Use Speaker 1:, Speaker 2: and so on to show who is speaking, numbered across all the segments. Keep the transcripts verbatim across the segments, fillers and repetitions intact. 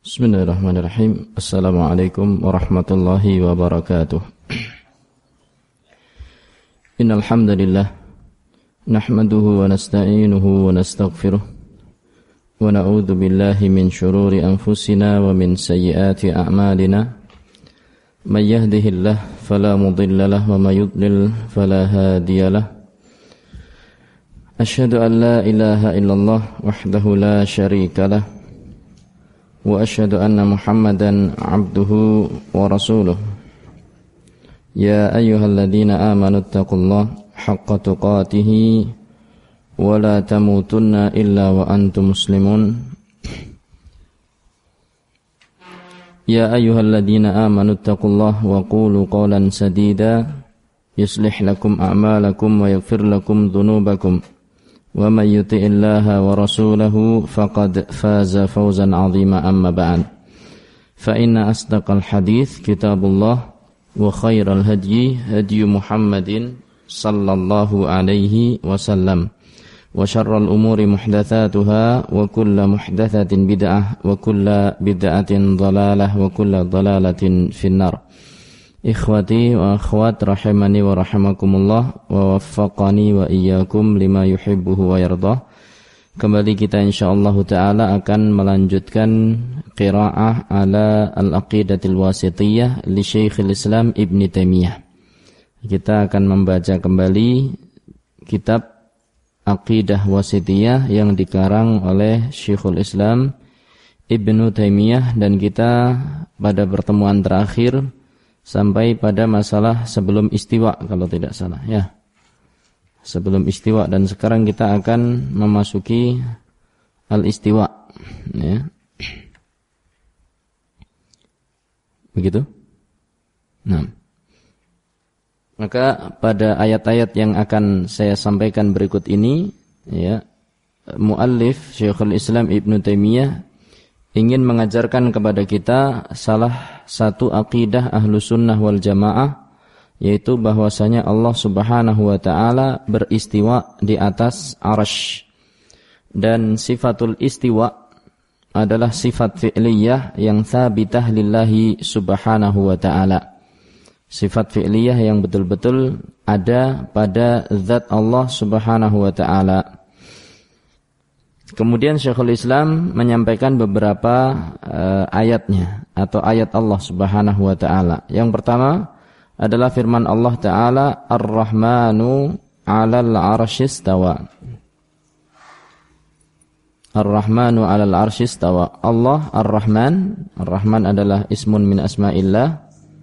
Speaker 1: Bismillahirrahmanirrahim. Assalamualaikum warahmatullahi wabarakatuh. Innal hamdalillah nahmaduhu wa nasta'inuhu wa nastaghfiruh wa na'udzu billahi min shururi anfusina wa min sayyiati a'malina. May yahdihillahu fala mudilla lahu wa may yudlil fala hadiya lahu. Asyhadu an la ilaha illallah wahdahu la syarika lahu wa asyhadu anna Muhammadan abduhu wa rasuluh. Ya ayyuhalladzina amanu taqullaha haqqa tuqatih wa la tamutunna illa wa antum muslimun. Ya ayyuhalladzina amanu taqullaha wa qulu qawlan sadida yuslih lakum a'malakum wa yaghfir lakum dhunubakum. Wa may yuti'illaha wa rasulahu faqad faza fawzan 'azima amma ba'd. Fa inna asdaqal hadits kitabullah wa khairal hadyi hadyu Muhammadin sallallahu alaihi wasallam wa syarrul umuri muhdatsatuha wa kullu muhdatsatin bid'ah wa kullu bid'atin dhalalah wa kullu dhalalatin finnar. Ikhwati wa akhwat rahimani wa rahimakumullah wa waffaqani wa iyyakum lima yuhibbuhu wa yardah. Kembali kita insyaallah taala akan melanjutkan qiraah ala al-aqidatil wasithiyah li Syekhul Islam Ibn Taimiyah. Kita akan membaca kembali kitab Aqidah Wasithiyah yang dikarang oleh Syekhul Islam Ibn Taimiyah, dan kita pada pertemuan terakhir sampai pada masalah sebelum istiwa kalau tidak salah ya. Sebelum istiwa, dan sekarang kita akan memasuki al-istiwa ya. Begitu? Nah. Maka pada ayat-ayat yang akan saya sampaikan berikut ini ya, muallif Syekhul Islam Ibn Taimiyah ingin mengajarkan kepada kita salah satu akidah ahlu sunnah wal jamaah, yaitu bahwasanya Allah subhanahu wa ta'ala beristiwa di atas arsy. Dan sifatul istiwa adalah sifat fi'liyah yang thabitah lillahi subhanahu wa ta'ala. Sifat fi'liyah yang betul-betul ada pada zat Allah subhanahu wa ta'ala. Kemudian Syekhul Islam menyampaikan beberapa uh, ayatnya atau ayat Allah Subhanahu wa taala. Yang pertama adalah firman Allah taala, Ar-Rahmanu 'alal 'arsy istawa. Ar-Rahmanu 'alal 'arsy istawa. Allah Ar-Rahman, Ar-Rahman adalah ismun min asma'illah.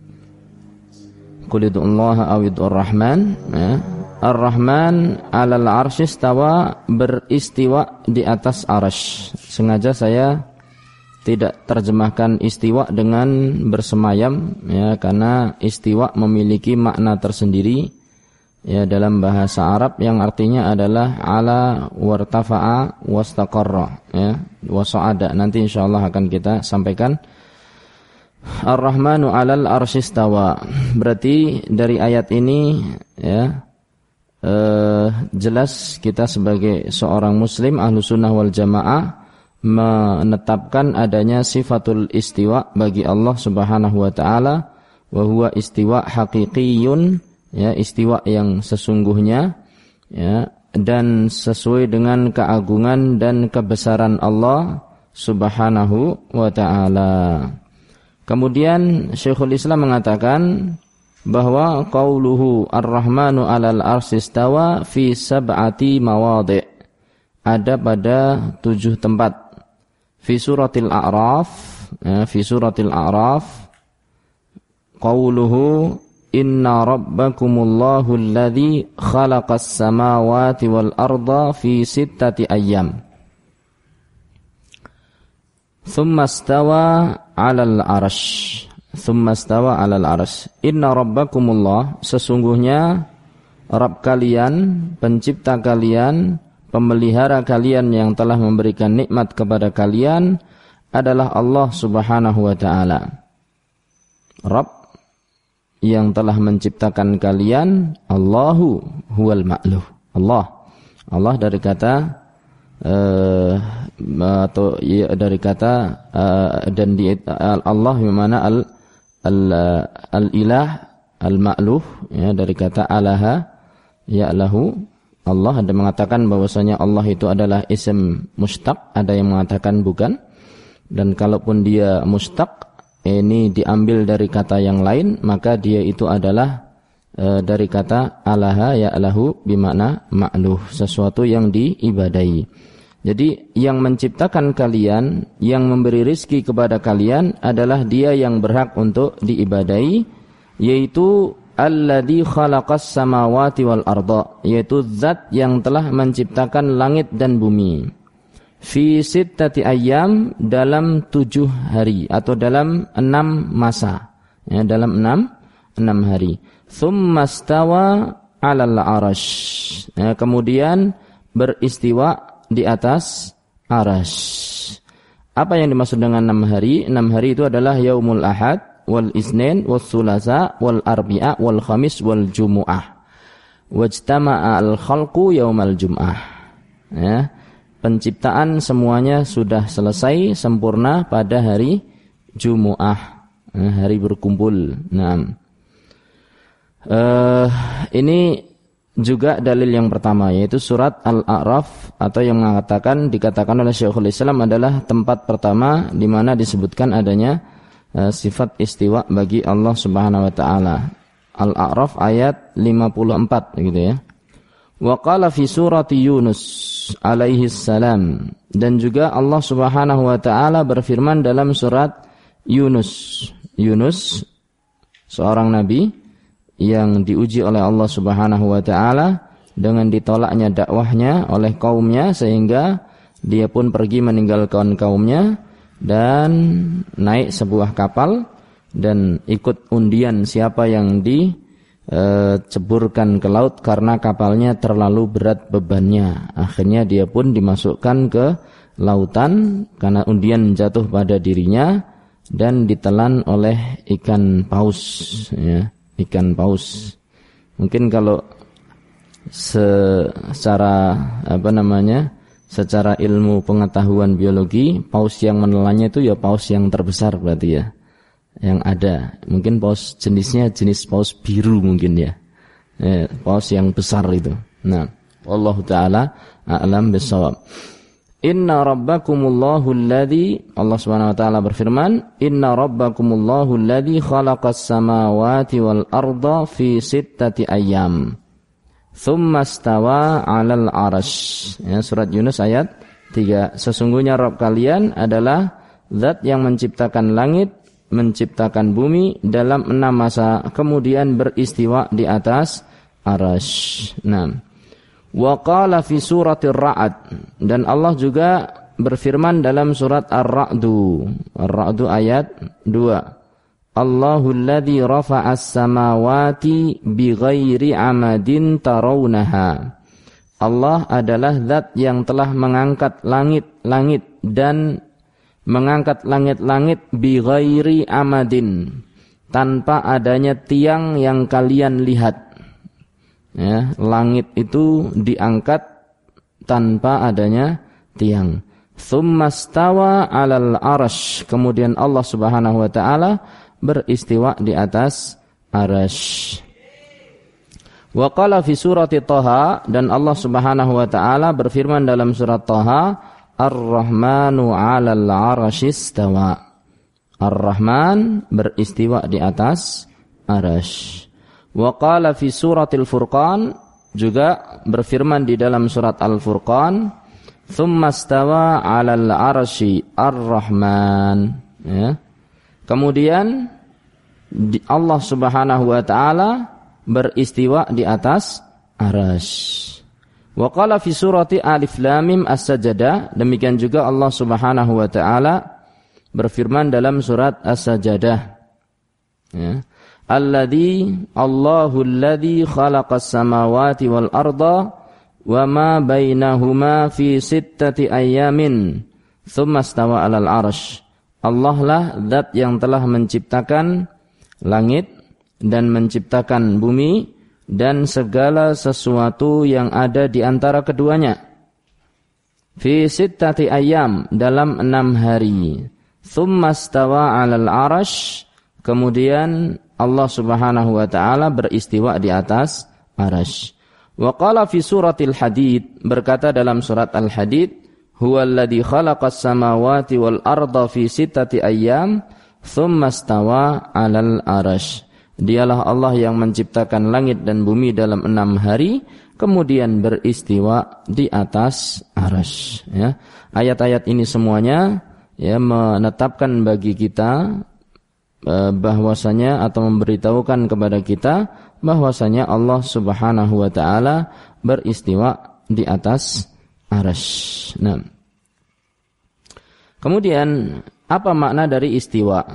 Speaker 1: Qul ud'ullaha aw ud'ur rahman ya. Ar-Rahman 'alal 'arsy istawa, beristiwa di atas arsy. Sengaja saya tidak terjemahkan istiwa dengan bersemayam ya, karena istiwa memiliki makna tersendiri ya dalam bahasa Arab yang artinya adalah ala wartafa'a wastaqarra ya, wa sa'ada. Nanti insyaallah akan kita sampaikan. Ar-Rahmanu 'alal 'arsy istawa. Berarti dari ayat ini ya, Uh, jelas kita sebagai seorang muslim ahlu sunnah wal jamaah menetapkan adanya sifatul istiwa bagi Allah subhanahu wa ta'ala, wa huwa istiwa haqiqiyun ya, istiwa yang sesungguhnya ya, dan sesuai dengan keagungan dan kebesaran Allah subhanahu wa ta'ala. Kemudian Syekhul Islam mengatakan bahwa qauluhu Ar-Rahmanu 'alal 'arsy istawa fi sab'ati mawadhi', ada pada tujuh tempat. Fi suratil A'raf ya, fi suratil A'raf qauluhu inna rabbakumullahu alladzi khalaqas samawati wal arda fi sittati ayyam thumma istawa 'alal 'arsy. Tsumma stawa 'alal 'arsy. Inna rabbakumullah, sesungguhnya Rabb kalian, pencipta kalian, pemelihara kalian yang telah memberikan nikmat kepada kalian adalah Allah Subhanahu wa taala. Rabb yang telah menciptakan kalian, Allahu huwal ma'luh. Allah. Allah dari kata uh, atau ya, dari kata uh, dan di Allah bimana al al al ilah al ma'luh ya, dari kata alaha ya'lahu. Allah ada mengatakan bahwasanya Allah itu adalah ism mustaq, ada yang mengatakan bukan. Dan kalaupun dia mustaq, ini diambil dari kata yang lain, maka dia itu adalah e, dari kata alaha ya'lahu bimakna ma'luh, sesuatu yang diibadahi. Jadi yang menciptakan kalian, yang memberi rizki kepada kalian adalah dia yang berhak untuk diibadahi, yaitu alladzi khalaqas samawati wal arda, yaitu zat yang telah menciptakan langit dan bumi. Fi sittati ayyam, dalam tujuh hari atau dalam enam masa. Ya, dalam enam enam hari. Tsumma stawa 'alal 'arasy. Ya, kemudian beristiwa di atas arasy. Apa yang dimaksud dengan enam hari? Enam hari itu adalah yaumul ahad, wal isnin wal sulasa wal arbi'a wal khamis wal jumu'ah, wajtama'a al khalqu yaumal jum'ah. Ya, penciptaan semuanya sudah selesai sempurna pada hari Jumu'ah, ya, hari berkumpul. Nah, uh, ini juga dalil yang pertama, yaitu surat Al-A'raf, atau yang mengatakan dikatakan oleh Syekhul Islam adalah tempat pertama di mana disebutkan adanya sifat istiwa bagi Allah Subhanahu wa taala. Al-A'raf ayat lima puluh empat gitu ya. Wa qala fi surati Yunus alaihi salam, dan juga Allah Subhanahu wa taala berfirman dalam surat Yunus. Yunus seorang nabi yang diuji oleh Allah Subhanahu wa taala dengan ditolaknya dakwahnya oleh kaumnya, sehingga dia pun pergi meninggalkan kaumnya dan naik sebuah kapal dan ikut undian siapa yang diceburkan ke laut karena kapalnya terlalu berat bebannya. Akhirnya dia pun dimasukkan ke lautan karena undian jatuh pada dirinya dan ditelan oleh ikan paus, ya, ikan paus. Mungkin kalau secara apa namanya? secara ilmu pengetahuan biologi, paus yang menelannya itu ya paus yang terbesar berarti ya, yang ada. Mungkin paus jenisnya jenis paus biru mungkin ya, eh, paus yang besar itu. Nah, wallahu ta'ala a'lam bissawab. Inna rabbakumullahu alladzi, Allah Subhanahu wa taala berfirman, Inna rabbakumullahu alladzi khalaqas samawati wal arda fi sittati ayyam Tsumma stawa 'alal 'arasy. Ya, surat Yunus ayat tiga. Sesungguhnya Rabb kalian adalah zat yang menciptakan langit, menciptakan bumi dalam enam masa, kemudian beristiwa di atas arasy. Nah, wa qala fi suratir Ra'd, dan Allah juga berfirman dalam surat Ar-Ra'du. Ar-Ra'du ayat dua. Allahul ladzi rafa'as samawati bighairi amadin tarawunaha. Allah adalah zat yang telah mengangkat langit-langit dan mengangkat langit-langit bighairi amadin, tanpa adanya tiang yang kalian lihat. Ya, langit itu diangkat tanpa adanya tiang. Tsumma stawa 'alal 'arasy. Kemudian Allah Subhanahu wa taala beristiwa di atas arasy. Wa qala fi surati Thaha, dan Allah Subhanahu wa taala berfirman dalam surat Thaha, Ar-Rahmanu 'alal 'arsy istawa. Ar-Rahman beristiwa di atas arasy. Wa qala fi suratil Furqan, juga berfirman di dalam surat Al-Furqan, Tsumma stawa 'alal 'arsy Ar-Rahman. Ya. Kemudian Allah Subhanahu wa taala beristiwa di atas arasy. Wa qala fi surati Alif Lam Mim As-Sajdah, demikian juga Allah Subhanahu wa taala berfirman dalam surat As-Sajdah. Ya. Alladzi Allahu alladzi khalaqas samawati wal arda wa ma bainahuma fi sittati ayyamin tsumma stawa 'alal 'arsy. Allah lah zat yang telah menciptakan langit dan menciptakan bumi dan segala sesuatu yang ada di antara keduanya. fi sittati ayyam, dalam enam hari. Tsumma stawa 'alal 'arsy, kemudian Allah Subhanahu wa taala beristiwa di atas arasy. Wa qala fi suratil Hadid, berkata dalam surat Al-Hadid, huwallazi khalaqas samawati wal arda fi sittati ayyam tsumma stawa 'alal arasy. Dialah Allah yang menciptakan langit dan bumi dalam enam hari, kemudian beristiwa di atas arasy. Ya. Ayat-ayat ini semuanya ya menetapkan bagi kita eh, bahwasanya atau memberitahukan kepada kita bahwasanya Allah Subhanahu wa taala beristiwa di atas arasy. Nah. Kemudian apa makna dari istiwa?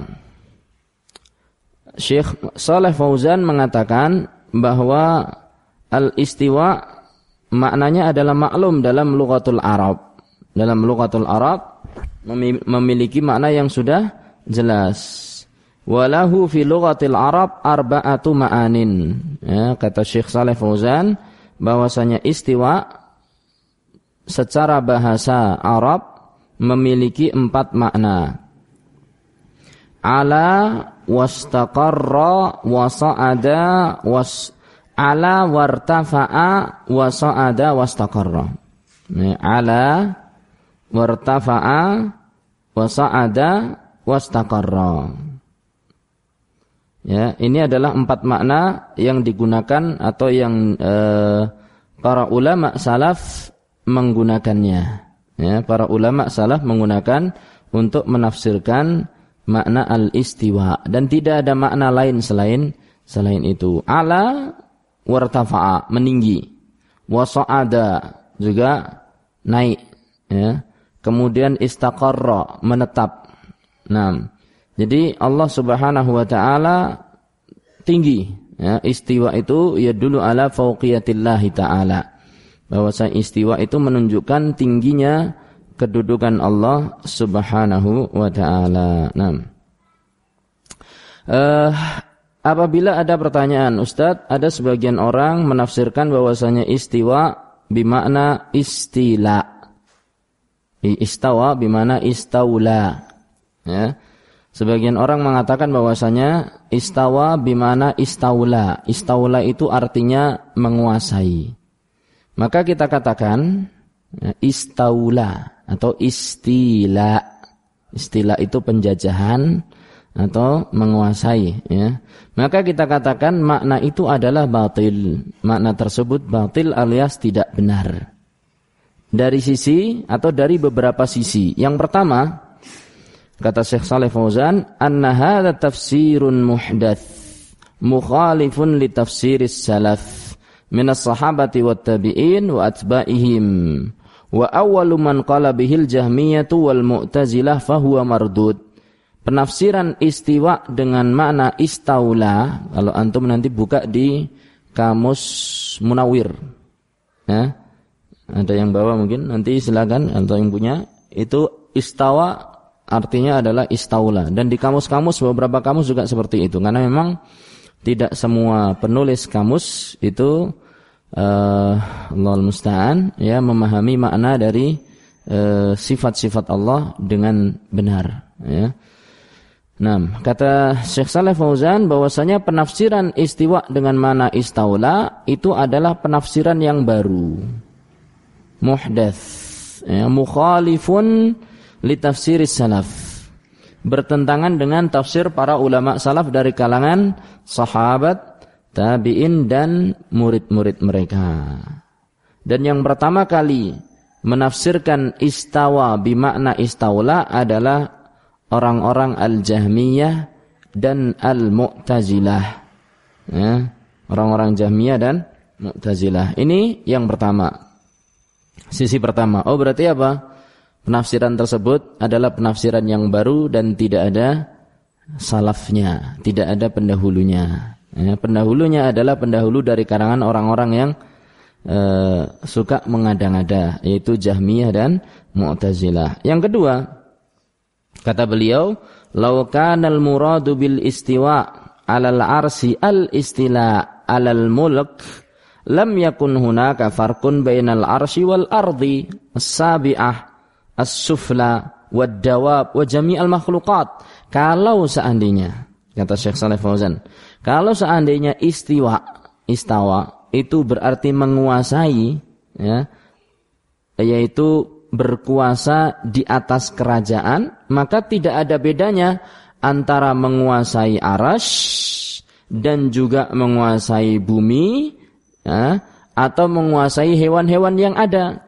Speaker 1: Syekh Shalih Fauzan mengatakan bahwa al-istiwa maknanya adalah maklum dalam lughatul Arab. Dalam lughatul Arab memiliki makna yang sudah jelas. Walahu fi lughatil Arab arba'atu ma'anin. Ya, kata Syekh Shalih Fauzan bahwasanya istiwa secara bahasa Arab memiliki empat makna. Ala wastaqarra wasa'ada was ala wartafa'a wasa'ada wastaqarra. Ala wartafa'a wasa'ada wastaqarra. Ya, ini adalah empat makna yang digunakan atau yang eh, para ulama salaf menggunakannya. Ya, para ulama salaf menggunakan untuk menafsirkan makna al-istiwa, dan tidak ada makna lain selain selain itu. Ala wartafa'a, meninggi. Wasa'ada, juga naik, ya. Kemudian istaqarra, menetap. Nah, jadi Allah Subhanahu wa taala tinggi, ya. Istiwa itu ya dulu ala fauqiyatillah taala. Bahwasanya istiwa itu menunjukkan tingginya kedudukan Allah Subhanahu wa taala. Nah, uh, apabila ada pertanyaan, Ustadz, ada sebagian orang menafsirkan bahwasanya istiwa bimakna istila. Istawa bimakna istaula. Ya. Sebagian orang mengatakan bahwasanya istawa bimakna istaula. Istaula itu artinya menguasai. Maka kita katakan ya, istaula atau istila. Istila itu penjajahan atau menguasai, ya. Maka kita katakan makna itu adalah batil. Makna tersebut batil alias tidak benar. Dari sisi atau dari beberapa sisi. Yang pertama, kata Syekh Shalih Fauzan, anna hadza tafsirun muhdats mukhalifun li tafsiris salaf minas sahabati wat tabi'in wa atba'ihim. Wa awwalu man qala bihil jahmiyatu wal mu'tazilah fahuwa mardud. Penafsiran istiwa dengan makna istaula, kalau antum nanti buka di kamus Munawwir, ya, ada yang bawa mungkin, nanti silakan atau yang punya, itu istawa artinya adalah istaula, dan di kamus-kamus beberapa kamus juga seperti itu, karena memang tidak semua penulis kamus itu Uh, Allahul Musta'an ya memahami makna dari uh, sifat-sifat Allah dengan benar, ya. Nah, kata Syekh Shalih Fauzan bahwasanya penafsiran istiwa dengan makna istaula itu adalah penafsiran yang baru, muhdats, ya, mukhalifun li tafsiris salaf, bertentangan dengan tafsir para ulama salaf dari kalangan sahabat, tabi'in dan murid-murid mereka. Dan yang pertama kali menafsirkan istawa bimakna istaula adalah orang-orang al-Jahmiyah dan al-Mu'tazilah, ya, orang-orang Jahmiyah dan Mu'tazilah. Ini yang pertama, sisi pertama. Oh, berarti apa? Penafsiran tersebut adalah penafsiran yang baru dan tidak ada salafnya, tidak ada pendahulunya. Ya, pendahulunya adalah pendahulu dari kalangan orang-orang yang uh, suka mengada-ngada, yaitu Jahmiyah dan Mu'tazilah. Yang kedua, kata beliau, "Lau kanal muradu bil istiwa 'alal arsy al istila 'alal mulk lam yakun hunaka farqun bainal arsy wal ardi as-sabi'ah as-sufla wad dawab wa jami'al makhluqat. Kalau seandainya, kata Syekh Shalih Fauzan, kalau seandainya istiwa, istawa itu berarti menguasai, ya, yaitu berkuasa di atas kerajaan, maka tidak ada bedanya antara menguasai arasy dan juga menguasai bumi, ya, atau menguasai hewan-hewan yang ada.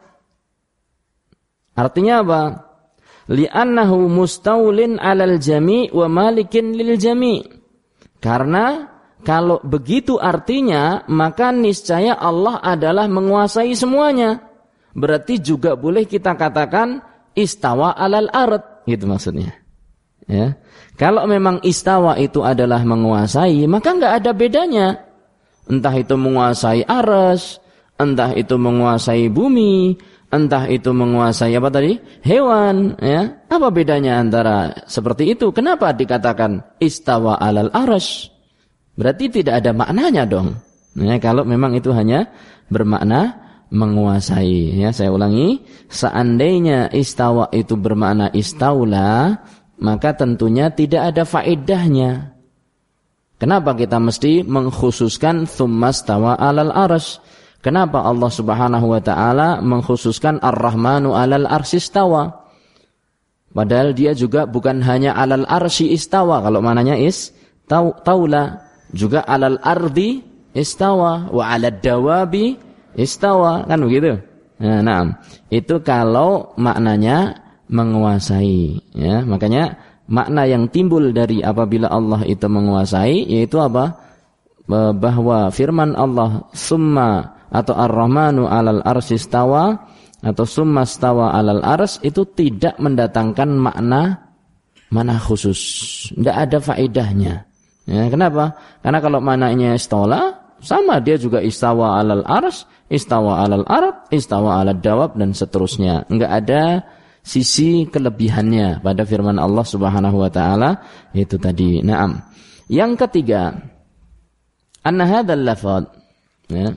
Speaker 1: Artinya apa? Li'annahu mustaulin 'alal jami' wa malikin lil jami'. Karena kalau begitu artinya, maka niscaya Allah adalah menguasai semuanya. Berarti juga boleh kita katakan istawa 'alal ard, gitu maksudnya. Ya. Kalau memang istawa itu adalah menguasai, maka enggak ada bedanya. Entah itu menguasai arsy, entah itu menguasai bumi, entah itu menguasai apa tadi? Hewan, ya. Apa bedanya antara seperti itu? Kenapa dikatakan istawa 'alal arsy? Berarti tidak ada maknanya dong. Ya, kalau memang itu hanya bermakna menguasai. Ya, saya ulangi, seandainya istawa itu bermakna istaula, maka tentunya tidak ada faedahnya. Kenapa kita mesti mengkhususkan tsummastawa 'alal arsy? Kenapa Allah Subhanahu wa taala mengkhususkan Ar-Rahmanu 'alal arsy istawa? Padahal dia juga bukan hanya 'alal arsy istawa, kalau mananya is taula, juga 'alal ardi istawa wa 'alad dawabi istawa, kan begitu? Nah, nah, itu kalau maknanya menguasai, ya. Makanya makna yang timbul dari apabila Allah itu menguasai yaitu apa? Bahwa firman Allah summa atau Ar-Rahmanu 'alal arsy istawa atau summa stawa 'alal arsy itu tidak mendatangkan makna mana khusus. Tidak ada faedahnya. Ya, kenapa? Karena kalau maknanya istaula sama, dia juga istawa 'alal arsy, istawa 'alal ard, istawa 'alad dawab dan seterusnya. Enggak ada sisi kelebihannya pada firman Allah Subhanahu wa taala itu tadi. Naam. Yang ketiga, anna hadzal lafadz, ya.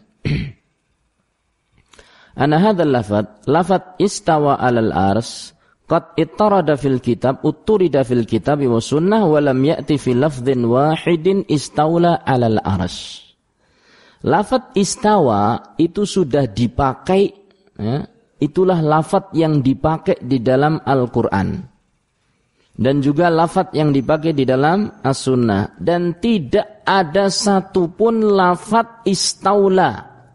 Speaker 1: Anna hadzal lafadz, lafadz istawa 'alal arsy qad ittarada fil kitab, utturida fil kitab wa sunnah wa lam ya'ti fi lafdhin wahidin istaula 'alal arsy. Lafadz istawa itu sudah dipakai, ya, itulah lafadz yang dipakai di dalam Al-Quran. Dan juga lafadz yang dipakai di dalam As-Sunnah. Dan tidak ada satupun lafadz istaula.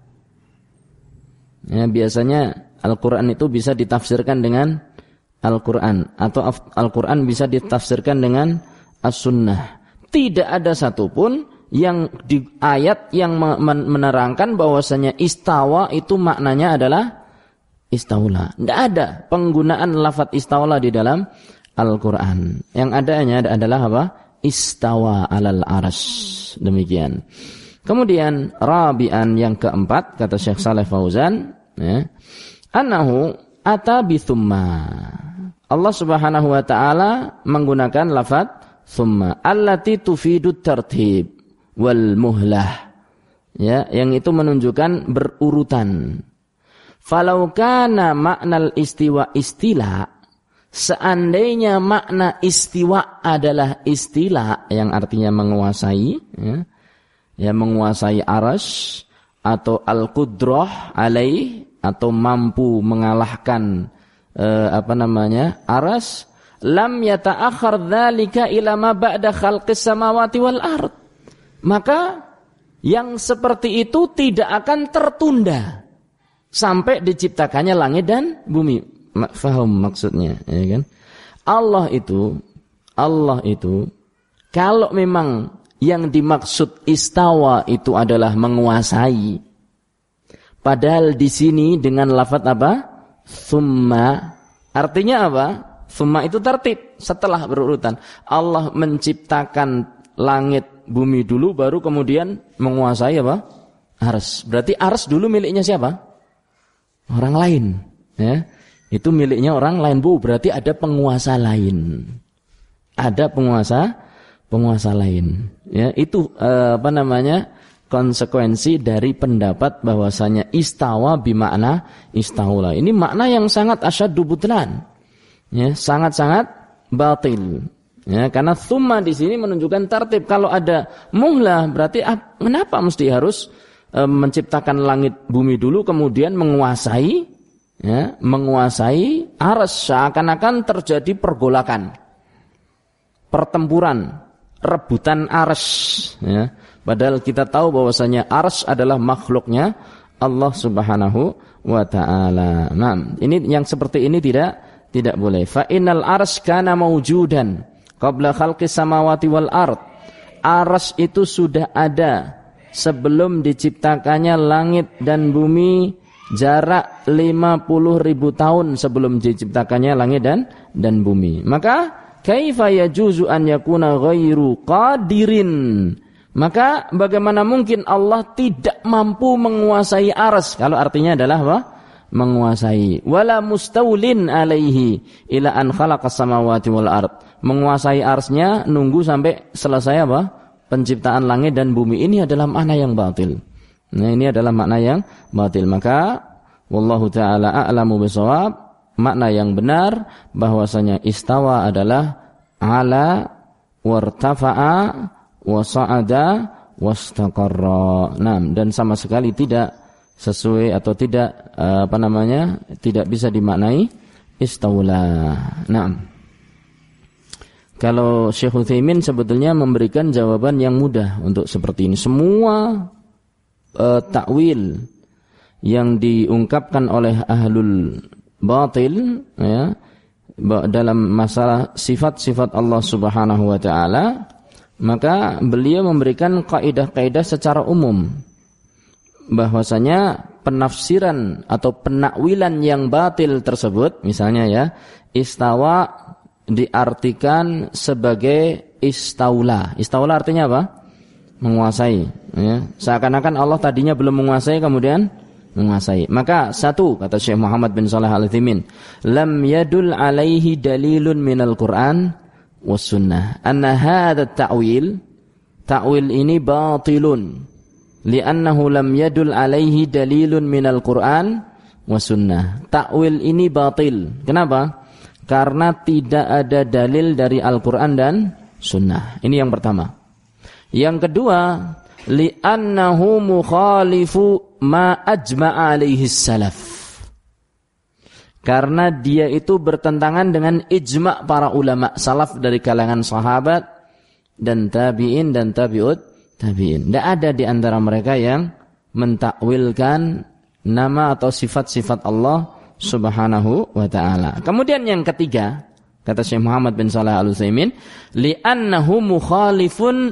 Speaker 1: Ya, biasanya Al-Quran itu bisa ditafsirkan dengan Al-Quran. Atau Al-Quran bisa ditafsirkan dengan As-Sunnah. Tidak ada satupun yang di ayat yang menerangkan bahwasanya istawa itu maknanya adalah istaula. Tidak ada penggunaan lafadz istaula di dalam Al-Quran. Yang adanya adalah apa? Istawa 'alal arsy. Demikian. Kemudian rabi'an yang keempat, kata Syekh Shalih Fauzan, ya, annahu ata bi tsumma. Allah Subhanahu wa taala menggunakan lafadz tsumma allati tufidu tartib wal muhlah, ya, yang itu menunjukkan berurutan. Falau kana makna istiwa istila, seandainya makna istiwa adalah istila yang artinya menguasai, ya, ya menguasai arsy atau al-qudrah alaih atau mampu mengalahkan eh, apa namanya arsy, lam yata'akhkhar dzalika ila ma ba'da khalqis samawati wal ard. Maka yang seperti itu tidak akan tertunda sampai diciptakannya langit dan bumi. Faham maksudnya, ya kan? Allah itu, Allah itu, kalau memang yang dimaksud istawa itu adalah menguasai, padahal di sini dengan lafadz apa? Tsumma, artinya apa? Tsumma itu tertib setelah berurutan. Allah menciptakan langit bumi dulu, baru kemudian menguasai apa? Arsy. Berarti arsy dulu miliknya siapa? Orang lain, ya. Itu miliknya orang lain, Bu. Berarti ada penguasa lain. Ada penguasa, penguasa lain. Ya, itu eh, apa namanya? konsekuensi dari pendapat bahwasanya istawa bimakna istaula. Ini makna yang sangat asyaddu butlan. Ya, sangat-sangat batil. Ya, karena tsumma di sini menunjukkan tartib. Kalau ada muhlah berarti ah, kenapa mesti harus e, menciptakan langit bumi dulu kemudian menguasai ya, menguasai arsy, seakan-akan terjadi pergolakan, pertempuran, rebutan arsy ya. Padahal kita tahu bahwasanya arsy adalah makhluknya Allah Subhanahu wa taala. Nah, ini yang seperti ini tidak tidak boleh. Fa innal arsy kana maujudan qabla khalqis samawati wal ard. Arsy itu sudah ada sebelum diciptakannya langit dan bumi, jarak lima puluh ribu tahun sebelum diciptakannya langit dan dan bumi. Maka kaifa yajuzu an yakuna ghairu qadirin? Maka bagaimana mungkin Allah tidak mampu menguasai arsy? Kalau artinya adalah apa? Menguasai. Wala mustaulin alaihi ila an khalaqas samawati wal ard. Menguasai arsy-nya nunggu sampai selesai apa? Penciptaan langit dan bumi. Ini adalah makna yang batil. Nah, ini adalah makna yang batil. Maka wallahu taala a'lamu bishawab, makna yang benar bahwasanya istawa adalah ala wartafa'a wa sa'ada wastaqarra. Nah, dan sama sekali tidak sesuai atau tidak apa namanya? Tidak bisa dimaknai istaula. Nah, kalau Syekh Utsaimin sebetulnya memberikan jawaban yang mudah untuk seperti ini. Semua uh, takwil yang diungkapkan oleh ahlul batil ya, dalam masalah sifat-sifat Allah Subhanahu wa taala, maka beliau memberikan kaidah-kaidah secara umum bahwasanya penafsiran atau penakwilan yang batil tersebut, misalnya ya, istawa diartikan sebagai istaula. Istaula artinya apa? Menguasai ya. Seakan-akan Allah tadinya belum menguasai kemudian menguasai. Maka satu, kata Syekh Muhammad bin Shalih Al-Utsaimin, lam yadul alaihi dalilun minal Qur'an was sunnah anna hadha ta'wil, ta'wil ini batilun li'annahu lam yadul alaihi dalilun minal Qur'an was sunnah. Ta'wil ini batil. Kenapa? Karena tidak ada dalil dari Al-Quran dan Sunnah. Ini yang pertama. Yang kedua, li'annahu mukhalifu ma ajma'a alaihi salaf. Karena dia itu bertentangan dengan ijma' para ulama salaf dari kalangan sahabat dan tabi'in dan tabi'ut tabi'in. Tidak ada di antara mereka yang mentakwilkan nama atau sifat-sifat Allah Subhanahu wa ta'ala. Kemudian yang ketiga, kata Syekh Muhammad bin Shalih Al-Utsaimin, li'annahu mukhalifun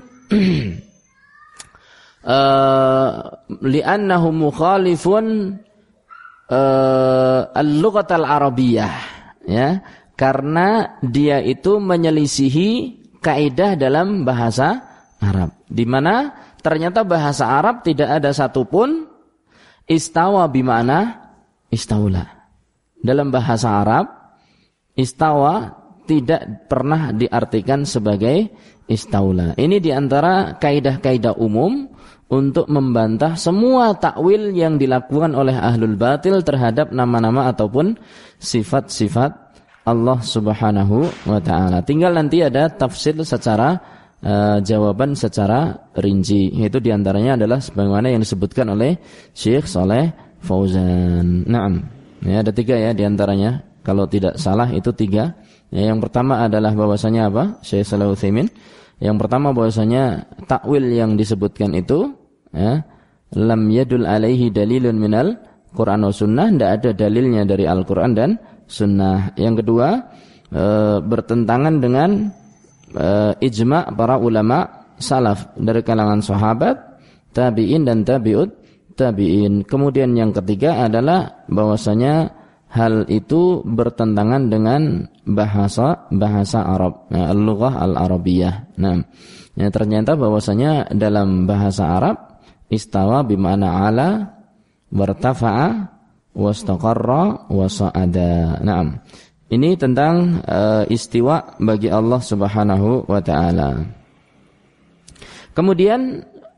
Speaker 1: uh, li'annahu mukhalifun uh, al-lughat al-arabiyyah ya, karena dia itu menyelisihi kaidah dalam bahasa Arab, di mana ternyata bahasa Arab tidak ada satupun istawa bimakna istaula. Dalam bahasa Arab, istawa tidak pernah diartikan sebagai istaula. Ini diantara kaidah-kaidah umum untuk membantah semua takwil yang dilakukan oleh ahlul batil terhadap nama-nama ataupun sifat-sifat Allah Subhanahu wa ta'ala. Tinggal nanti ada tafsir secara uh, jawaban secara rinci. Itu diantaranya adalah sebagaimana yang disebutkan oleh Syekh Shalih Fauzan. Naam. Ya, ada tiga ya diantaranya. Kalau tidak salah itu tiga. Ya, yang pertama adalah bahwasanya apa? Syekh Shalih Utsaimin. Yang pertama bahwasanya takwil yang disebutkan itu ya, lam yadul alaihi dalilun minal Qur'an wa sunnah, tidak ada dalilnya dari Al-Qur'an dan sunnah. Yang kedua, e, bertentangan dengan e, ijma' para ulama salaf dari kalangan sahabat, tabi'in dan tabi'ut tabi'in. Kemudian yang ketiga adalah bahwasanya hal itu bertentangan dengan bahasa bahasa Arab, ya, al-lughah al-arabiyyah. Nah, ya, ternyata bahwasanya dalam bahasa Arab istawa bima'na ala wartafa'a wastaqarra wa sa'ada. Nah, ini tentang uh, istiwa bagi Allah Subhanahu wa taala. Kemudian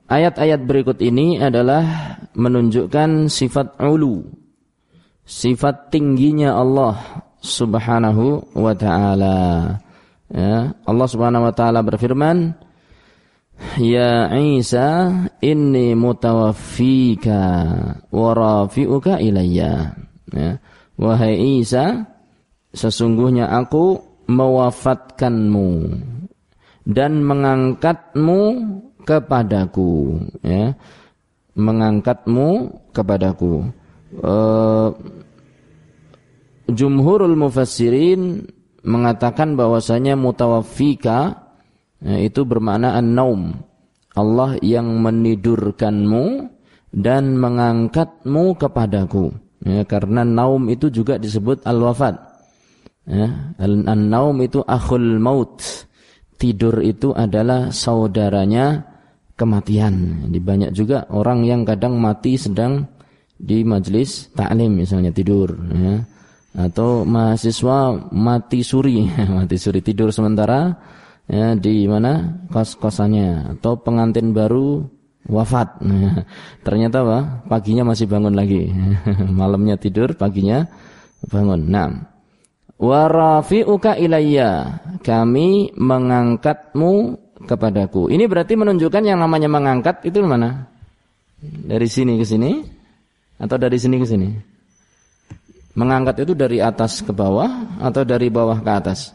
Speaker 1: ayat-ayat berikut ini adalah menunjukkan sifat ulu, sifat tingginya Allah Subhanahu wa ta'ala. Ya, Allah Subhanahu wa ta'ala berfirman, Ya Isa inni mutawaffika wa rafi'uka ilayya. Ya, wahai Isa, sesungguhnya aku mewafatkanmu dan mengangkatmu kepadaku, ya, mengangkatmu kepadaku. Uh, Jumhurul mufassirin mengatakan bahwasanya mutawaffika, ya, itu bermakna an-naum, Allah yang menidurkanmu dan mengangkatmu kepadaku, ya, karena naum itu juga disebut al-wafat. Ya, an-naum itu akhul maut. Tidur itu adalah saudaranya kematian. Jadi banyak juga orang yang kadang mati sedang di majelis taklim misalnya tidur, ya. Atau mahasiswa mati suri, mati suri tidur sementara, ya, di mana kos-kosannya. Atau pengantin baru wafat. Nah, ternyata apa? Paginya masih bangun lagi. Malamnya tidur, paginya bangun. Nah, wa rafi'uka ilayya, kami mengangkatmu kepadaku. Ini berarti menunjukkan yang namanya mengangkat itu mana? Dari sini ke sini atau dari sini ke sini? Mengangkat itu dari atas ke bawah atau dari bawah ke atas?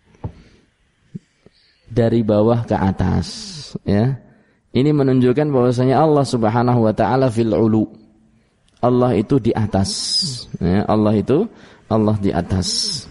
Speaker 1: Dari bawah ke atas, ya. Ini menunjukkan bahwasanya Allah Subhanahu wa ta'ala fil ulu. Allah itu di atas, ya. Allah itu Allah di atas.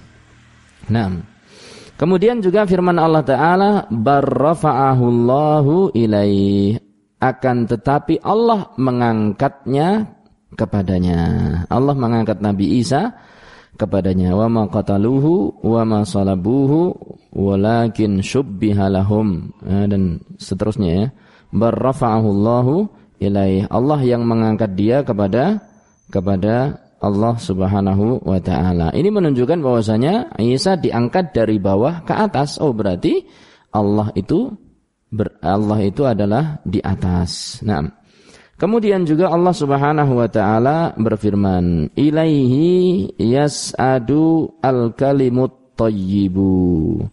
Speaker 1: Nah, kemudian juga firman Allah Ta'ala, barrafa'ahu Allahu ilaih, akan tetapi Allah mengangkatnya kepadanya. Allah mengangkat Nabi Isa kepadanya. Wa ma qataluhu wa ma salabuhu walakin syubbiha lahum, ya, dan seterusnya, ya. Barrafa'ahu Allahu ilaih, Allah yang mengangkat dia kepada kepada Allah Subhanahu wa ta'ala. Ini menunjukkan bahwasanya Isa diangkat dari bawah ke atas. Oh, berarti Allah itu ber, Allah itu adalah di atas. Nah, kemudian juga Allah Subhanahu wa ta'ala berfirman, ilaihi yas'adu al-kalimut thayyibu.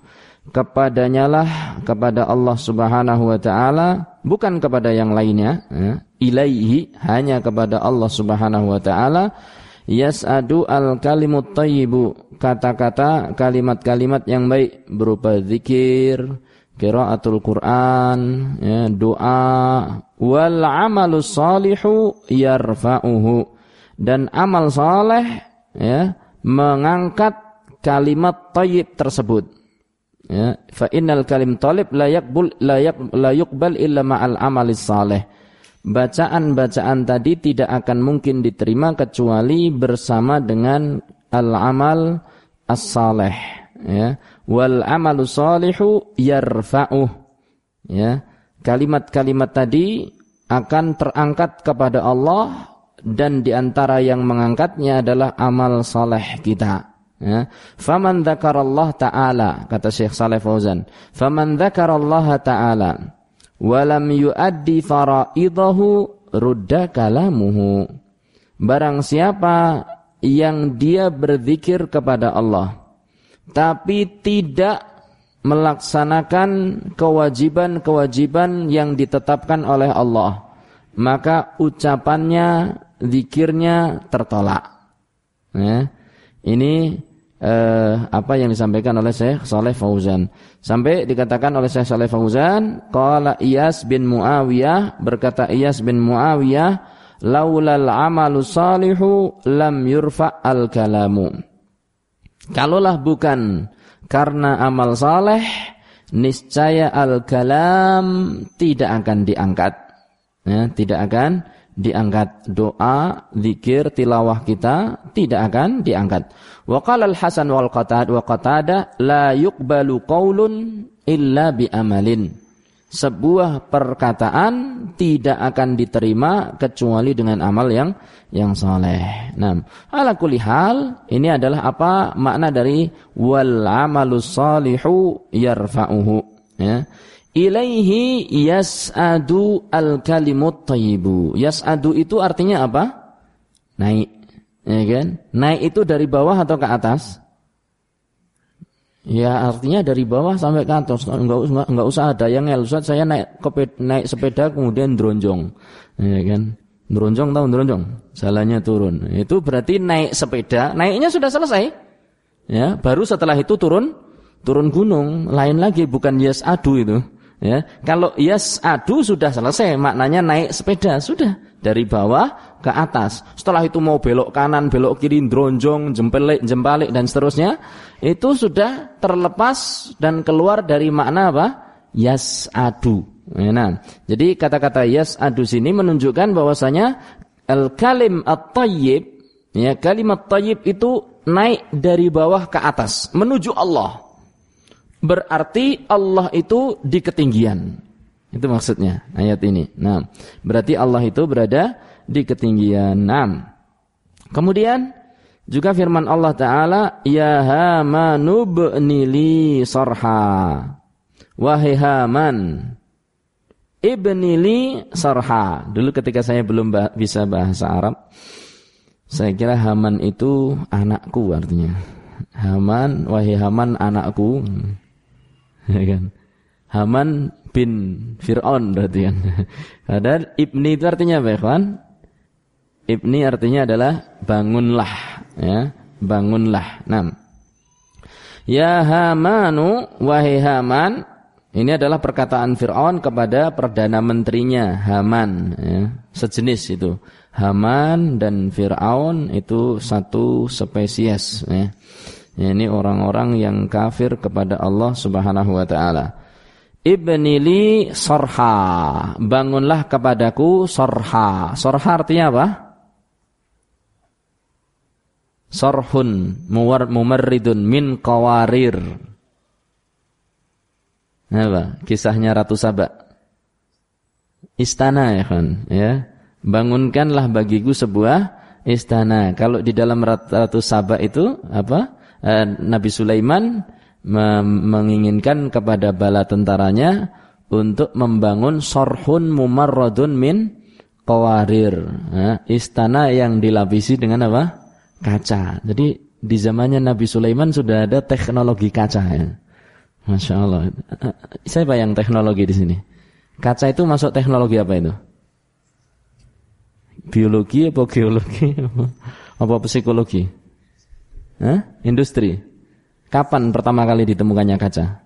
Speaker 1: Kepadanyalah, kepada Allah Subhanahu wa ta'ala, bukan kepada yang lainnya, ya. Ilaihi, hanya kepada Allah Subhanahu wa ta'ala, yas'adu al-kalimut thayyibu, kata-kata, kalimat-kalimat yang baik berupa zikir, qiraatul Quran, ya, doa, wal amalus salihu yarfa'uhu, dan amal saleh, ya, mengangkat kalimat thayyib tersebut. Ya, fa innal kalim thalib la yaqbul la yaq la yuqbal illa ma'al amalis saleh. Bacaan-bacaan tadi tidak akan mungkin diterima kecuali bersama dengan al-amal as-saleh, ya. Wal amalu salihu yarfa'uh, ya. Kalimat-kalimat tadi akan terangkat kepada Allah, dan diantara yang mengangkatnya adalah amal saleh kita, ya. Faman dzakarallaha ta'ala, kata Syekh Shalih Fauzan, faman dzakarallaha ta'ala walam yuaddi faraidahu rudda kalamuhu. Barang siapa yang dia berzikir kepada Allah tapi tidak melaksanakan kewajiban-kewajiban yang ditetapkan oleh Allah, maka ucapannya, zikirnya tertolak. Ya. Ini Eh, apa yang disampaikan oleh Syekh Shalih Fauzan. Sampai dikatakan oleh Syekh Shalih Fauzan, qala Iyas bin Muawiyah, berkata Iyas bin Muawiyah, laulal amalu salihu lam yurfa al kalamu. Kalaulah bukan karena amal saleh, niscaya al kalam tidak akan diangkat, ya, tidak akan diangkat. Doa, zikir, tilawah kita tidak akan diangkat. Wa qala al-Hasan wal Qatada wa Qatada la yuqbalu qaulun illa bi amalin. Sebuah perkataan tidak akan diterima kecuali dengan amal yang yang saleh. Nah, ala kulli hal, ini adalah apa makna dari wal amalus salihu yarfa'uhu, ya. ilaihi yas'adu al-kalimut thayyibu. Yas'adu itu artinya apa? Naik, ya kan? Naik itu dari bawah atau ke atas? Ya artinya dari bawah sampai ke atas. Enggak enggak, enggak usah ada yang ngel. Ustaz, saya naik ke, naik sepeda kemudian dronjong. Ya kan? Dronjong tahu dronjong? Jalannya turun. Itu berarti naik sepeda, naiknya sudah selesai. Ya, baru setelah itu turun turun gunung, lain lagi, bukan yas'adu itu. Ya, kalau yas'adu sudah selesai, maknanya naik sepeda, sudah dari bawah ke atas. Setelah itu mau belok kanan, belok kiri, dronjong, jempalik, jempalik dan seterusnya, itu sudah terlepas dan keluar dari makna apa? Yas'adu. Nah, jadi kata-kata yas'adu sini menunjukkan bahwasanya al-kalim at-thayyib, ya, kalimat thayyib itu naik dari bawah ke atas menuju Allah. Berarti Allah itu di ketinggian. Itu maksudnya ayat ini. Nah, berarti Allah itu berada di ketinggian. Nah, kemudian juga firman Allah Ta'ala, ya Hamanu b'nili sarha. Wahai Haman, ibnili sarha. Dulu ketika saya belum bah- bisa bahasa Arab, saya kira Haman itu anakku artinya. Haman, wahai Haman anakku. Ya kan? Haman bin Fir'aun berarti kan. Padahal ibni itu artinya apa ya kawan? Ibni artinya adalah bangunlah, ya, bangunlah. Nah, ya Hamanu, wahai Haman, ini adalah perkataan Fir'aun kepada perdana menterinya Haman, ya, sejenis itu. Haman dan Fir'aun itu satu spesies, ya. Ini orang-orang yang kafir kepada Allah Subhanahu wa taala. Ibnili sarha, bangunlah kepadaku sarha. Sarha artinya apa? Sarhun mumarridun min qawarir. Apa? Kisahnya Ratu Saba. Istana ya kan, ya. Bangunkanlah bagiku sebuah istana. Kalau di dalam Ratu Saba itu apa? Nabi Sulaiman menginginkan kepada bala tentaranya untuk membangun sarhun mumarradun min qawarir, nah, istana yang dilapisi dengan apa? Kaca. Jadi di zamannya Nabi Sulaiman sudah ada teknologi kaca, ya. Masya Allah. Saya bayang teknologi di sini. Kaca itu masuk teknologi apa itu? Biologi apa geologi apa psikologi? Hah? Industri. Kapan pertama kali ditemukannya kaca?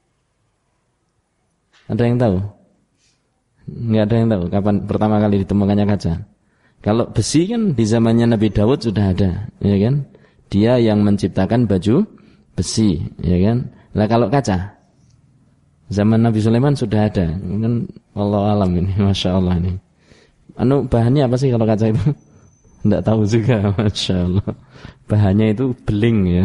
Speaker 1: Ada yang tahu? Enggak ada yang tahu kapan pertama kali ditemukannya kaca. Kalau besi kan di zamannya Nabi Daud sudah ada, ya kan? Dia yang menciptakan baju besi, ya kan? Lah kalau kaca zaman Nabi Sulaiman sudah ada. Kan wallahu alam ini, Masya Allah ini. Anu bahannya apa sih kalau kaca itu? Enggak tahu juga, Masya Allah. Bahannya itu beling, ya.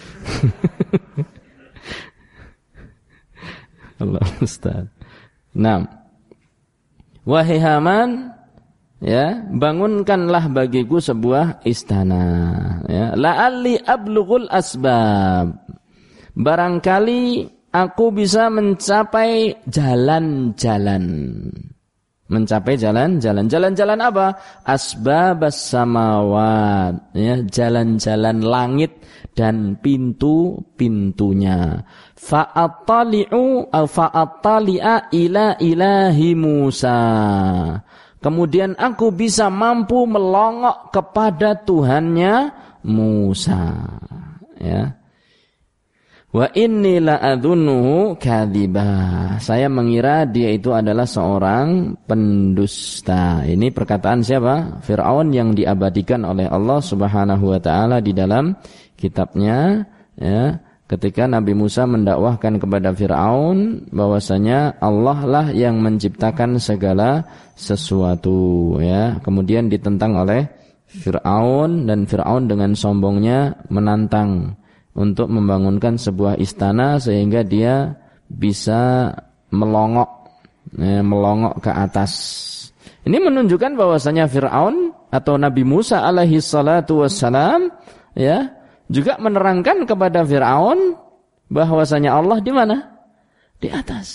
Speaker 1: Allah Ustaz. Nah, wahai Haman, ya, bangunkanlah bagiku sebuah istana, ya. La'alli ablughul asbab. Barangkali aku bisa mencapai jalan-jalan. Mencapai jalan-jalan. Jalan-jalan apa? Asbabas samawat, ya, jalan-jalan langit dan pintu-pintunya. Fa'attali'u aw fa'attali'a ila ilahi Musa. Kemudian aku bisa mampu melongok kepada Tuhannya Musa, ya. Wa inni la'adhunnuhu kadhiba. Saya mengira dia itu adalah seorang pendusta. Ini perkataan siapa? Fir'aun yang diabadikan oleh Allah Subhanahu wa taala di dalam kitabnya, ya. Ketika Nabi Musa mendakwahkan kepada Fir'aun bahwasanya Allah lah yang menciptakan segala sesuatu, ya. Kemudian ditentang oleh Fir'aun dan Fir'aun dengan sombongnya menantang untuk membangunkan sebuah istana sehingga dia bisa melongok, ya, melongok ke atas. Ini menunjukkan bahwasanya Fir'aun atau Nabi Musa alaihi salatu wassalam, ya, juga menerangkan kepada Fir'aun bahwasanya Allah di mana? Di atas.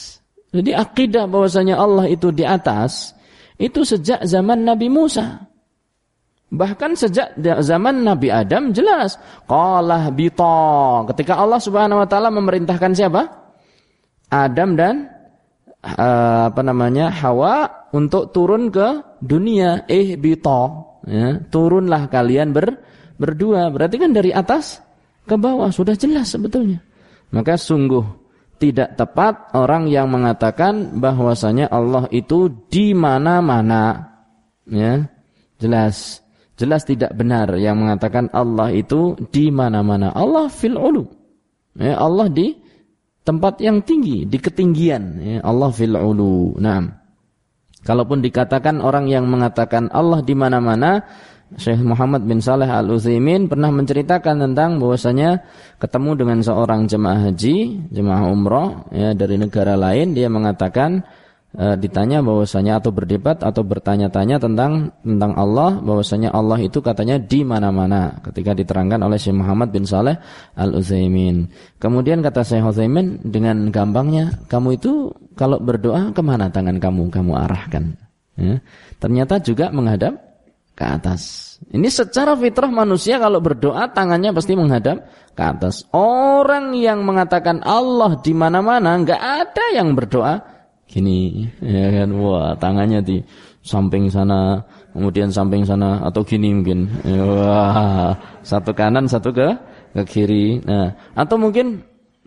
Speaker 1: Jadi akidah bahwasanya Allah itu di atas itu sejak zaman Nabi Musa. Bahkan sejak zaman Nabi Adam jelas. Qala bita. Ketika Allah Subhanahu wa taala memerintahkan siapa? Adam dan uh, apa namanya? Hawa untuk turun ke dunia. Eh bita. Ya, turunlah kalian ber, berdua. Berarti kan dari atas ke bawah sudah jelas sebetulnya. Maka sungguh tidak tepat orang yang mengatakan bahwasanya Allah itu di mana-mana. Ya, jelas. Jelas tidak benar yang mengatakan Allah itu di mana-mana. Allah fil ulu. Ya, Allah di tempat yang tinggi, di ketinggian. Ya, Allah fil ulu. Nah, kalaupun dikatakan orang yang mengatakan Allah di mana-mana, Syekh Muhammad bin Saleh Al-Utsaimin pernah menceritakan tentang bahwasanya ketemu dengan seorang jemaah haji, jemaah umrah ya dari negara lain, dia mengatakan e, ditanya bahwasanya atau berdebat atau bertanya-tanya tentang tentang Allah, bahwasanya Allah itu katanya di mana-mana ketika diterangkan oleh Syekh Muhammad bin Saleh Al-Utsaimin. Kemudian kata Syekh Utsaimin dengan gampangnya, kamu itu kalau berdoa kemana tangan kamu kamu arahkan? Ya, ternyata juga menghadap ke atas. Ini secara fitrah manusia kalau berdoa tangannya pasti menghadap ke atas. Orang yang mengatakan Allah di mana-mana, enggak ada yang berdoa gini, ya kan? Wah, tangannya di samping sana, kemudian samping sana atau gini mungkin. Wah, satu kanan, satu ke ke kiri. Nah, atau mungkin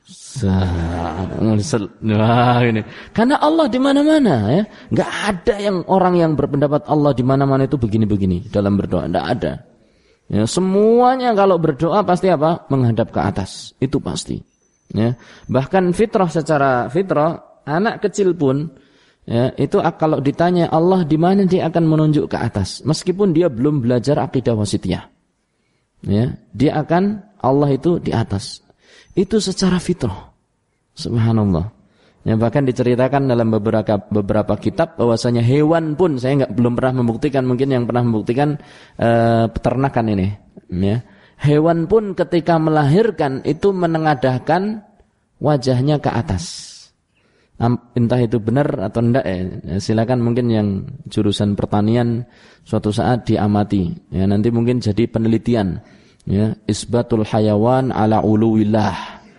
Speaker 1: wah, ini. Karena Allah di mana-mana ya. Enggak ada yang orang yang berpendapat Allah di mana-mana itu begini-begini dalam berdoa, enggak ada. Ya, semuanya kalau berdoa pasti apa? Menghadap ke atas. Itu pasti. Ya. Bahkan fitrah secara fitrah, anak kecil pun ya, itu kalau ditanya Allah di mana dia akan menunjuk ke atas. Meskipun dia belum belajar akidah wasithiyah. Ya, dia akan Allah itu di atas. Itu secara fitrah. Subhanallah. Ya, bahkan diceritakan dalam beberapa beberapa kitab bahwasanya hewan pun, saya enggak belum pernah membuktikan, mungkin yang pernah membuktikan eh, peternakan ini, ya. Hewan pun ketika melahirkan itu menengadahkan wajahnya ke atas. Entah itu benar atau enggak ya. Silakan mungkin yang jurusan pertanian suatu saat diamati. Ya, nanti mungkin jadi penelitian. Ya, isbatul hayawan ala uluwillah.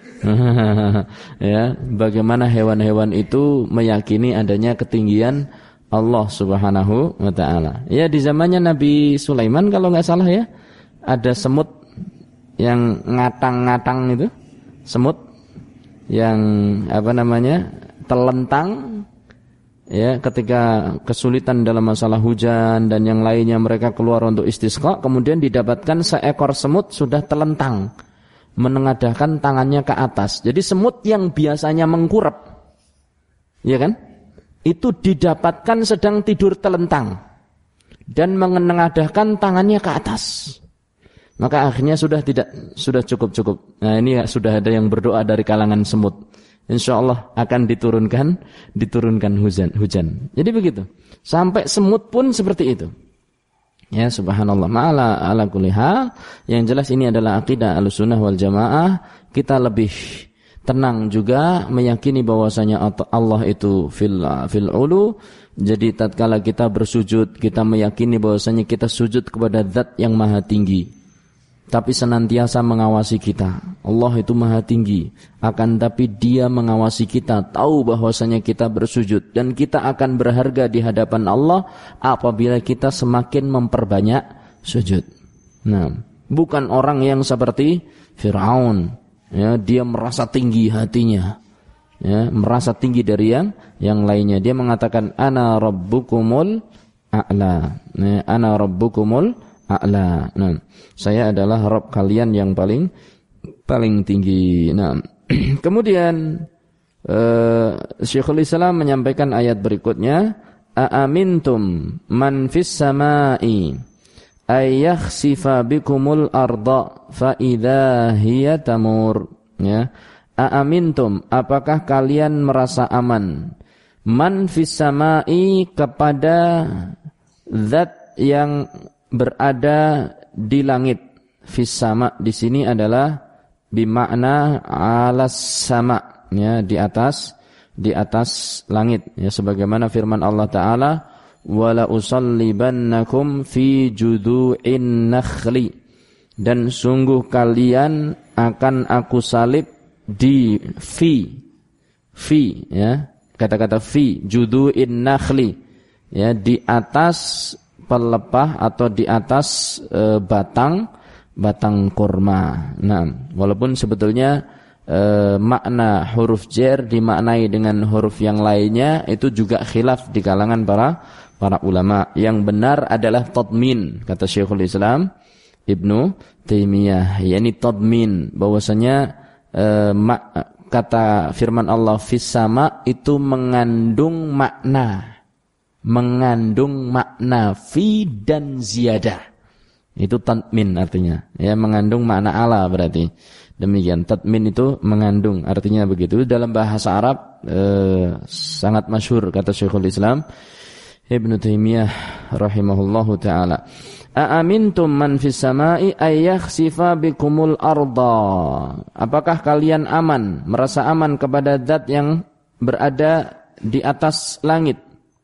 Speaker 1: Ya, bagaimana hewan-hewan itu meyakini adanya ketinggian Allah Subhanahu wa taala. Ya, di zamannya Nabi Sulaiman kalau enggak salah ya, ada semut yang ngatang-ngatang itu. Semut yang apa namanya? Telentang ya, ketika kesulitan dalam masalah hujan dan yang lainnya mereka keluar untuk istisqa, kemudian didapatkan seekor semut sudah telentang menengadahkan tangannya ke atas. Jadi semut yang biasanya mengkurap, ya kan, itu didapatkan sedang tidur telentang dan menengadahkan tangannya ke atas. Maka akhirnya sudah tidak sudah cukup-cukup. Nah, ini sudah ada yang berdoa dari kalangan semut. Insyaallah akan diturunkan diturunkan hujan hujan. Jadi begitu. Sampai semut pun seperti itu. Ya, subhanallah. Ma'ala ala kulli hal, yang jelas ini adalah akidah Ahlussunnah wal Jamaah. Kita lebih tenang juga meyakini bahwasanya Allah itu fil fil ulu. Jadi tatkala kita bersujud, kita meyakini bahwasanya kita sujud kepada Zat yang Maha Tinggi. Tapi senantiasa mengawasi kita. Allah itu Maha Tinggi, akan tapi Dia mengawasi kita, tahu bahwasanya kita bersujud, dan kita akan berharga di hadapan Allah apabila kita semakin memperbanyak sujud. Nah, bukan orang yang seperti Fir'aun, ya, dia merasa tinggi hatinya, ya, merasa tinggi dari yang yang lainnya. Dia mengatakan ana rabbukumul a'la, ya, ana rabbukumul a'la. Nah, saya adalah Rabb kalian yang paling paling tinggi. Nah, kemudian uh, Syekhul Islam menyampaikan ayat berikutnya, a'amintum man fis samai ay yakhsifa bikumul arda fa idza hiya tamur. Ya, a'amintum, apakah kalian merasa aman, man fis samai, kepada zat yang berada di langit. Fis sama di sini adalah bimakna alas sama, ya, di atas di atas langit, ya, sebagaimana firman Allah Ta'ala, wala usallibannakum fi judu'in nakhli, dan sungguh kalian akan aku salib di fi fi ya, kata-kata fi judu'in nakhli, ya, di atas pelepah atau di atas e, batang batang kurma. Nah, walaupun sebetulnya e, makna huruf jar dimaknai dengan huruf yang lainnya, itu juga khilaf di kalangan para para ulama. Yang benar adalah tadmin, kata Syekhul Islam Ibnu Taimiyah, yakni tadmin, bahwasanya e, mak, kata firman Allah fis sama itu mengandung makna mengandung makna fi dan ziyadah. Itu tadmin artinya, ya, mengandung makna ala berarti. Demikian, tadmin itu mengandung, artinya begitu. Dalam bahasa Arab e, sangat masyhur, kata Syekhul Islam Ibnu Taimiyah rahimahullahu taala. Aamintum man fis samai ay yakhsifa bikumul arda. Apakah kalian aman, merasa aman kepada zat yang berada di atas langit,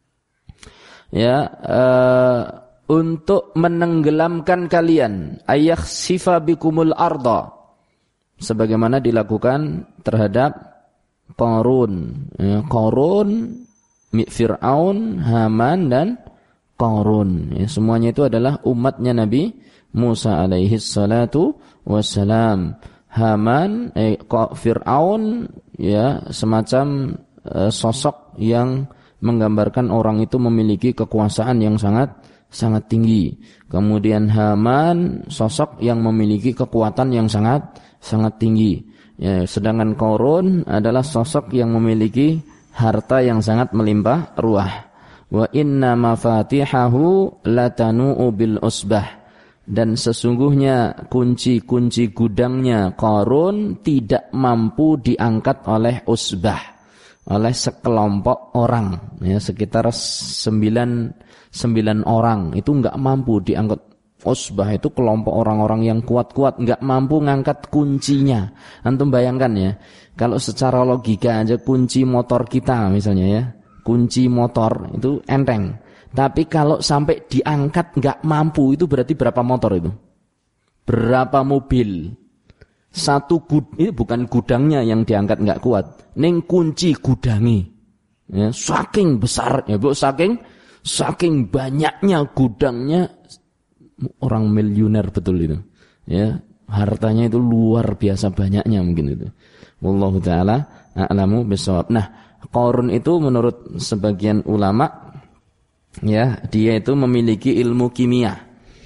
Speaker 1: ya, uh, untuk menenggelamkan kalian, ay yakhsifa bikumul arda, sebagaimana dilakukan terhadap Qarun, ya, Qarun, Fir'aun, Haman dan Qarun, ya, semuanya itu adalah umatnya Nabi Musa alaihi salatu wassalam. Haman, eh, Fir'aun, ya, semacam eh, sosok yang menggambarkan orang itu memiliki kekuasaan yang sangat sangat tinggi. Kemudian Haman, sosok yang memiliki kekuatan yang sangat sangat tinggi. Ya, sedangkan Qarun adalah sosok yang memiliki harta yang sangat melimpah ruah. Wa inna mafatihahu latanu'u bil usbah, dan sesungguhnya kunci-kunci gudangnya Qarun tidak mampu diangkat oleh usbah, oleh sekelompok orang, ya, sekitar sembilan sembilan orang itu enggak mampu diangkat. Usbah itu kelompok orang-orang yang kuat-kuat, enggak mampu ngangkat kuncinya. Antum bayangkan, ya, kalau secara logika aja kunci motor kita misalnya, ya, kunci motor itu enteng. Tapi kalau sampai diangkat nggak mampu, itu berarti berapa motor itu? Berapa mobil? Satu gud, ini bukan gudangnya yang diangkat nggak kuat, ning kunci gudangi, ya, saking besar, ya bu, saking saking banyaknya gudangnya, orang miliuner betul itu, ya, hartanya itu luar biasa banyaknya mungkin itu. Wallahu taala a'lamu bishawab. Nah, Qarun itu menurut sebagian ulama, ya, dia itu memiliki ilmu kimia.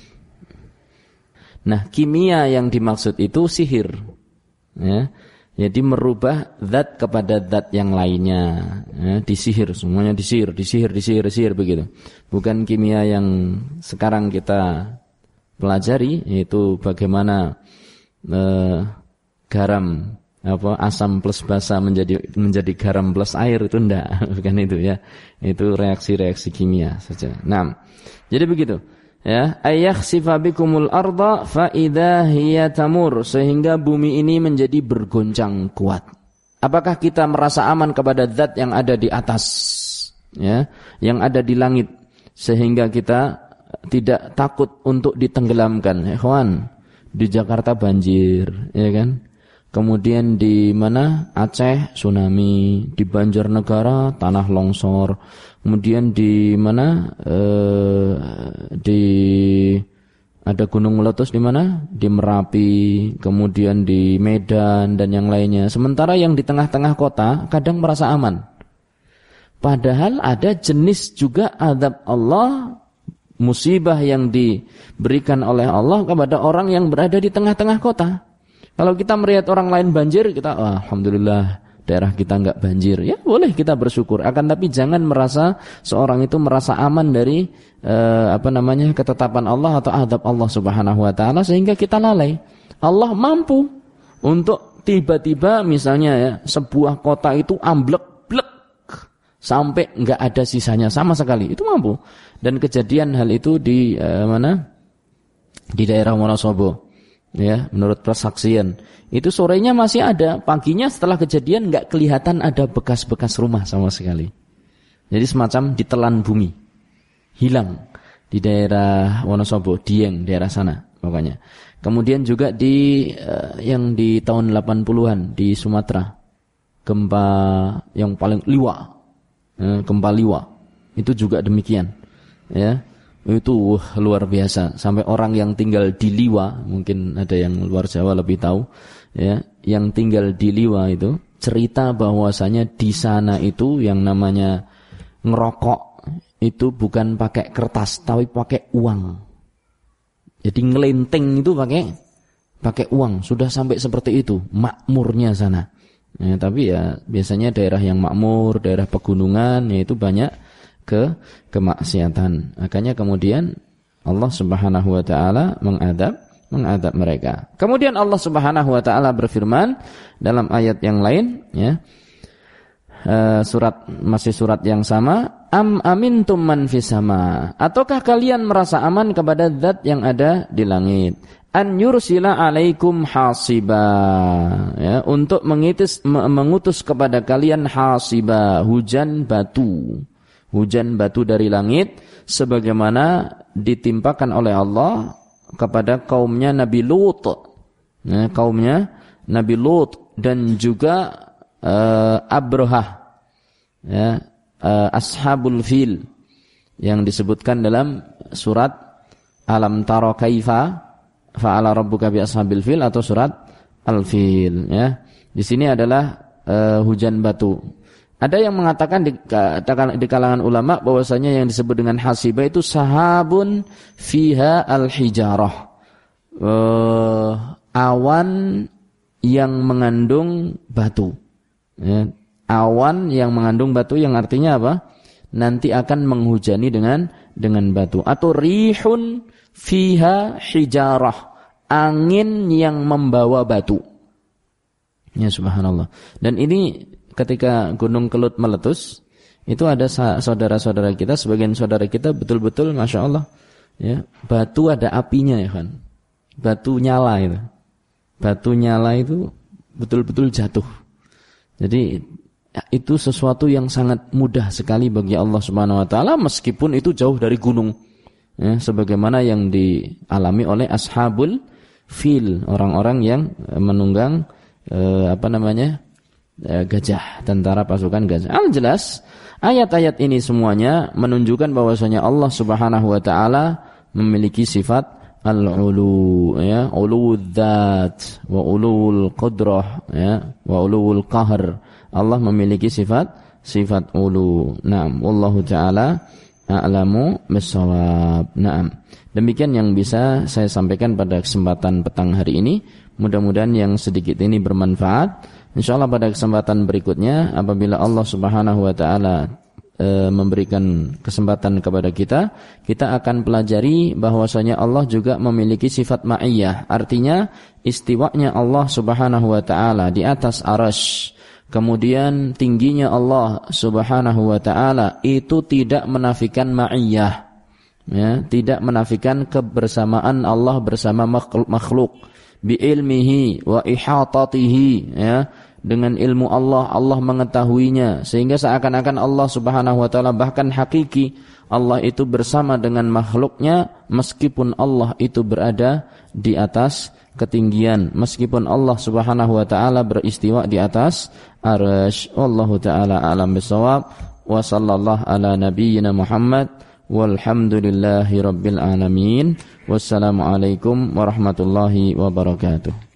Speaker 1: Nah, kimia yang dimaksud itu sihir, ya, jadi merubah zat kepada zat yang lainnya, ya, disihir, semuanya disihir, disihir, disihir, disihir begitu. Bukan kimia yang sekarang kita pelajari, yaitu bagaimana eh, garam apa asam plus basa menjadi menjadi garam plus air, itu enggak, bukan itu, ya. Itu reaksi-reaksi kimia saja. Nah, jadi begitu, ya, ayakhsifa bikumul arda fa idza hiya tamur, sehingga bumi ini menjadi bergoncang kuat. Apakah kita merasa aman kepada zat yang ada di atas, ya, yang ada di langit, sehingga kita tidak takut untuk ditenggelamkan? Ikhwan, di Jakarta banjir, ya kan? Kemudian di mana? Aceh tsunami, di Banjarnegara tanah longsor. Kemudian di mana? Eh, di ada gunung meletus di mana? Di Merapi, kemudian di Medan dan yang lainnya. Sementara yang di tengah-tengah kota kadang merasa aman. Padahal ada jenis juga azab Allah, musibah yang diberikan oleh Allah kepada orang yang berada di tengah-tengah kota. Kalau kita melihat orang lain banjir, kita, oh, alhamdulillah daerah kita enggak banjir. Ya boleh kita bersyukur. Akan tapi jangan merasa seorang itu merasa aman dari eh, apa namanya ketetapan Allah atau azab Allah Subhanahu wa taala sehingga kita lalai. Allah mampu untuk tiba-tiba misalnya, ya, sebuah kota itu amblek-blek sampai enggak ada sisanya sama sekali. Itu mampu. Dan kejadian hal itu di eh, mana? Di daerah Wonosobo. ya, menurut persaksian. Itu sorenya masih ada, paginya setelah kejadian nggak kelihatan ada bekas-bekas rumah sama sekali. Jadi semacam ditelan bumi, hilang di daerah Wonosobo, Dieng, daerah sana pokoknya. Kemudian juga di uh, yang di tahun delapan puluhan di Sumatera, gempa yang paling liwa, eh, gempa liwa, itu juga demikian, ya, itu uh, luar biasa. Sampai orang yang tinggal di Liwa, mungkin ada yang luar Jawa lebih tahu, ya, yang tinggal di Liwa itu cerita bahwasanya di sana itu yang namanya ngerokok itu bukan pakai kertas, tapi pakai uang. Jadi ngelenteng itu pakai pakai uang, sudah sampai seperti itu makmurnya sana. Ya, tapi ya biasanya daerah yang makmur, daerah pegunungan, yaitu banyak ke kemaksiatan. Makanya kemudian Allah Subhanahu wa taala mengadab mengadab mereka. Kemudian Allah Subhanahu wa taala berfirman dalam ayat yang lain, ya. Uh, surat masih surat yang sama, am amintum man fis sama, ataukah kalian merasa aman kepada zat yang ada di langit, an yursila alaikum hasiba, ya, untuk mengitis, mengutus kepada kalian hasiba, hujan batu, hujan batu dari langit sebagaimana ditimpakan oleh Allah kepada kaumnya Nabi Lut, ya, kaumnya Nabi Lut dan juga Uh, Abrahah, ya, uh, ashabul fil yang disebutkan dalam surat Alam tara kaifa fa'ala rabbuka bi ashabil fil atau surat Al-Fil, ya. Di sini adalah uh, hujan batu. Ada yang mengatakan di, di kalangan ulama bahwasanya yang disebut dengan hasibah itu sahabun fiha al-hijarah, uh, awan yang mengandung batu. Ya, awan yang mengandung batu, yang artinya apa? Nanti akan menghujani dengan dengan batu. Atau rihun fiha hijarah, angin yang membawa batu. Ya, subhanallah. Dan ini ketika Gunung Kelut meletus, itu ada saudara-saudara kita, sebagian saudara kita betul-betul masya Allah, ya, batu ada apinya, ya kan? Batu nyala itu. Batu nyala itu betul-betul jatuh. Jadi itu sesuatu yang sangat mudah sekali bagi Allah Subhanahu wa taala, meskipun itu jauh dari gunung. Ya, sebagaimana yang dialami oleh ashabul fil, orang-orang yang menunggang eh, apa namanya? Eh, gajah, tentara pasukan gajah. Al jelas ayat-ayat ini semuanya menunjukkan bahwasanya Allah Subhanahu wa taala memiliki sifat al-ulu, ya, uluwul dzat wa uluwul qudrah, ya, wa uluwul qahr. Allah memiliki sifat sifat ulu. Naam, wallahu taala a'lamu bis-shawab. Naam. Demikian yang bisa saya sampaikan pada kesempatan petang hari ini. Mudah-mudahan yang sedikit ini bermanfaat. Insyaallah pada kesempatan berikutnya apabila Allah Subhanahu wa taala memberikan kesempatan kepada kita, kita akan pelajari bahwasanya Allah juga memiliki sifat ma'iyah, artinya istiwanya Allah Subhanahu wa taala di atas arasy, kemudian tingginya Allah Subhanahu wa taala itu tidak menafikan ma'iyah, ya, tidak menafikan kebersamaan Allah bersama makhluk, bi ilmihi wa ihatatihi, ya, dengan ilmu Allah, Allah mengetahuinya, sehingga seakan-akan Allah Subhanahu wa taala bahkan hakiki Allah itu bersama dengan makhluknya, meskipun Allah itu berada di atas ketinggian, meskipun Allah Subhanahu wa taala beristiwa di atas arsy. Wallahu taala a'lam bissawab. Wa sallallahu ala nabiyyina Muhammad walhamdulillahi rabbil alamin. Wassalamualaikum warahmatullahi wabarakatuh.